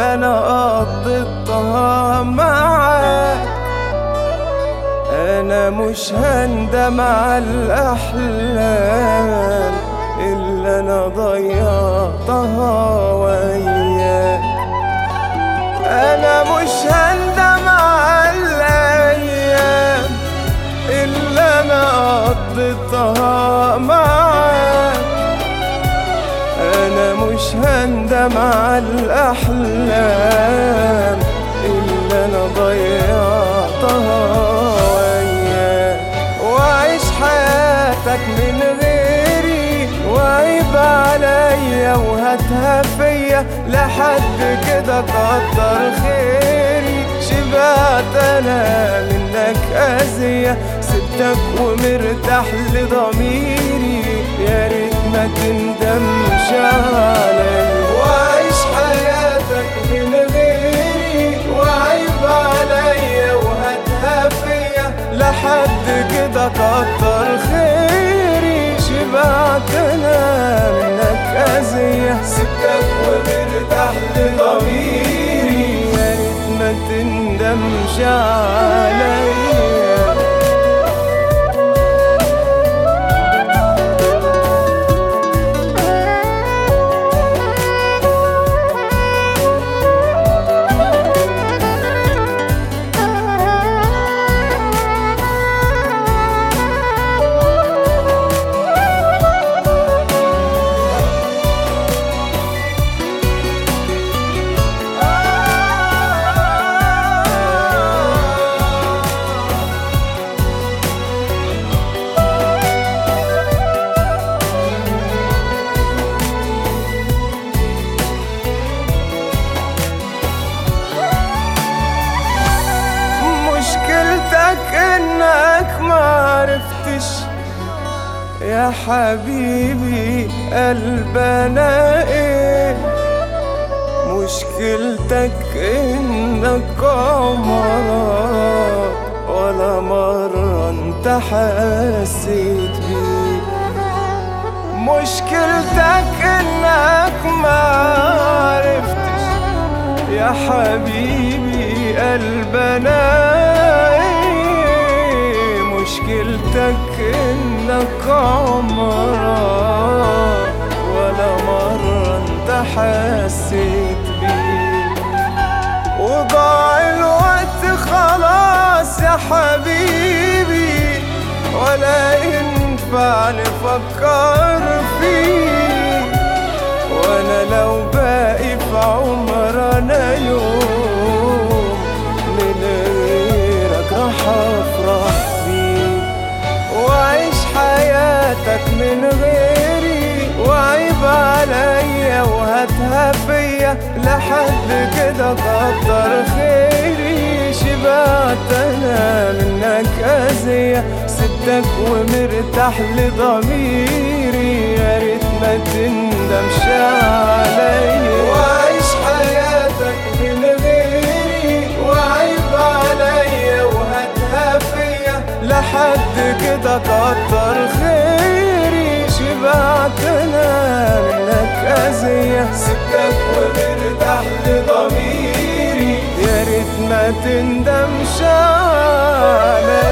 اللي انا قضيتها معاك. انا مش هندم على الاحلام اللي انا ضيعتها وياك. انا مش هندم على الايام اللي انا قضيتها معاك. انا مش هندم على الاحلام اللي انا ضيعتها وياك. واعيش حياتك من غيري وعيب عليا وهاتها فيا، لحد كده كتر خيري. شبعت انا منك اذية، سبتك ومرتاح لضميري، يا ريت ما تندمش عليا. وعيش حياتك من غيري وعيب عليا وهاتها فيا، لحد كده كتر خيري. شبعت انا منك اذية، سبتك ومرتاح لضميري، يا ريت ما تندمش عليا. مشكلتك انك معرفتش يا حبيبي قلبنا ايه. مشكلتك انك عمرك ولا مرة انت حسيت بيه. مشكلتك انك معرفتش يا حبيبي قلبنا ايه. مشكلتك انك عمرك ولا مرة انت حسيت بيه. وضاع الوقت خلاص يا حبيبي، ولا ينفع نفكر فيه. وانا لو باقي في عمرنا يوم من غيرك راح افرح فيه. وعيش حياتك من غيري وعيب عليا وهاتها فيا، لحد كده كتر خيري. شبعت انا منك اذية، سبتك ومرتاح لضميري، يا ريت ما تندمش عليا. وعيش حياتك من غيري وعيب عليا وهاتها فيا، لحد كده كتر خيري. شبعت انا منك اذية، سبتك ومرتاح لضميري، يا ريت ما تندمش عليا.